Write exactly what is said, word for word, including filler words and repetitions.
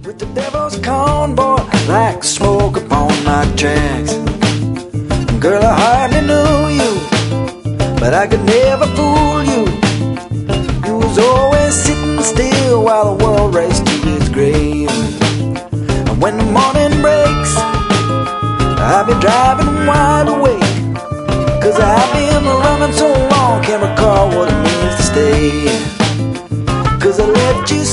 With the devil's corn, boy, like smoke upon my tracks. Girl, I hardly knew you, but I could never fool you. You was always sitting still while the world raced to its grave. And when the morning breaks, I'll be driving wide awake, 'cause I've been running so long, can't recall what it means to stay. 'Cause I let you